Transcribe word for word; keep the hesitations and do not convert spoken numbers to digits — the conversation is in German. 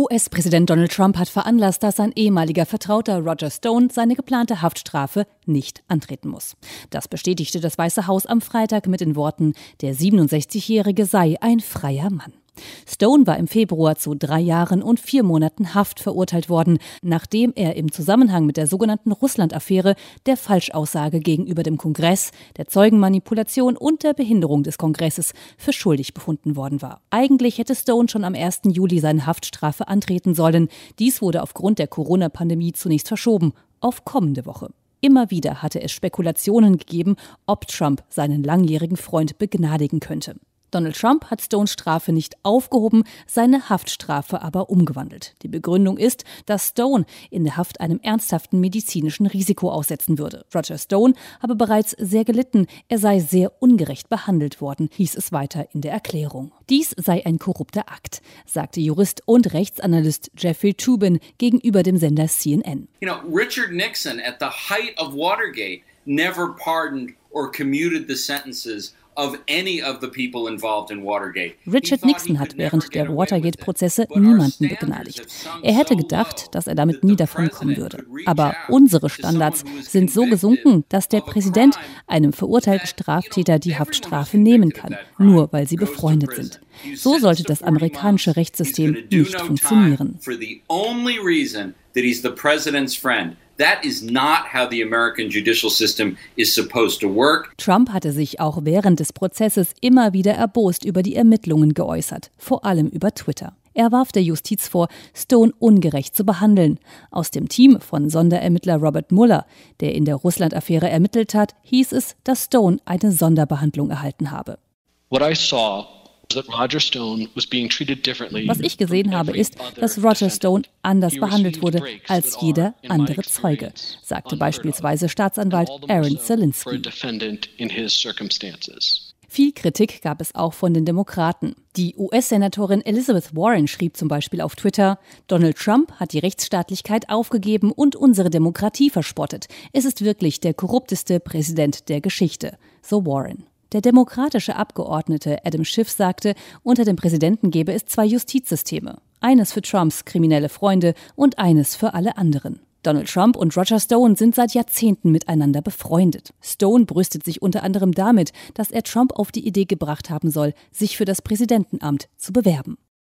U S-Präsident Donald Trump hat veranlasst, dass sein ehemaliger Vertrauter Roger Stone seine geplante Haftstrafe nicht antreten muss. Das bestätigte das Weiße Haus am Freitag mit den Worten, der siebenundsechzigjährige sei ein freier Mann. Stone war im Februar zu drei Jahren und vier Monaten Haft verurteilt worden, nachdem er im Zusammenhang mit der sogenannten Russland-Affäre, der Falschaussage gegenüber dem Kongress, der Zeugenmanipulation und der Behinderung des Kongresses für schuldig befunden worden war. Eigentlich hätte Stone schon am ersten Juli seine Haftstrafe antreten sollen. Dies wurde aufgrund der Corona-Pandemie zunächst verschoben auf kommende Woche. Immer wieder hatte es Spekulationen gegeben, ob Trump seinen langjährigen Freund begnadigen könnte. Donald Trump hat Stones Strafe nicht aufgehoben, seine Haftstrafe aber umgewandelt. Die Begründung ist, dass Stone in der Haft einem ernsthaften medizinischen Risiko aussetzen würde. Roger Stone habe bereits sehr gelitten, er sei sehr ungerecht behandelt worden, hieß es weiter in der Erklärung. Dies sei ein korrupter Akt, sagte Jurist und Rechtsanalyst Jeffrey Toobin gegenüber dem Sender C N N. You know, Richard Nixon at the height of Watergate never pardoned or commuted the sentences of any of the people involved in Watergate. Richard Nixon hat während der Watergate-Prozesse niemanden begnadigt. Er hätte gedacht, dass er damit nie davonkommen würde. Aber unsere Standards sind so gesunken, dass der Präsident einem verurteilten Straftäter die Haftstrafe nehmen kann, nur weil sie befreundet sind. So sollte das amerikanische Rechtssystem nicht funktionieren. That is not how the American judicial system is supposed to work. Trump hatte sich auch während des Prozesses immer wieder erbost über die Ermittlungen geäußert, vor allem über Twitter. Er warf der Justiz vor, Stone ungerecht zu behandeln. Aus dem Team von Sonderermittler Robert Mueller, der in der Russland-Affäre ermittelt hat, hieß es, dass Stone eine Sonderbehandlung erhalten habe. What I saw Was ich gesehen habe, ist, dass Roger Stone anders behandelt wurde als jeder andere Zeuge, sagte beispielsweise Staatsanwalt Aaron Zelinsky. Viel Kritik gab es auch von den Demokraten. Die U S-Senatorin Elizabeth Warren schrieb zum Beispiel auf Twitter: Donald Trump hat die Rechtsstaatlichkeit aufgegeben und unsere Demokratie verspottet. Es ist wirklich der korrupteste Präsident der Geschichte, so Warren. Der demokratische Abgeordnete Adam Schiff sagte, unter dem Präsidenten gebe es zwei Justizsysteme. Eines für Trumps kriminelle Freunde und eines für alle anderen. Donald Trump und Roger Stone sind seit Jahrzehnten miteinander befreundet. Stone brüstet sich unter anderem damit, dass er Trump auf die Idee gebracht haben soll, sich für das Präsidentenamt zu bewerben.